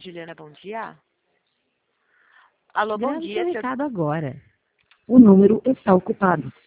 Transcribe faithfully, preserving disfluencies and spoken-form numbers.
Juliana, bom dia. Alô, bom Grave dia. seu Seu... recado agora. O número está ocupado.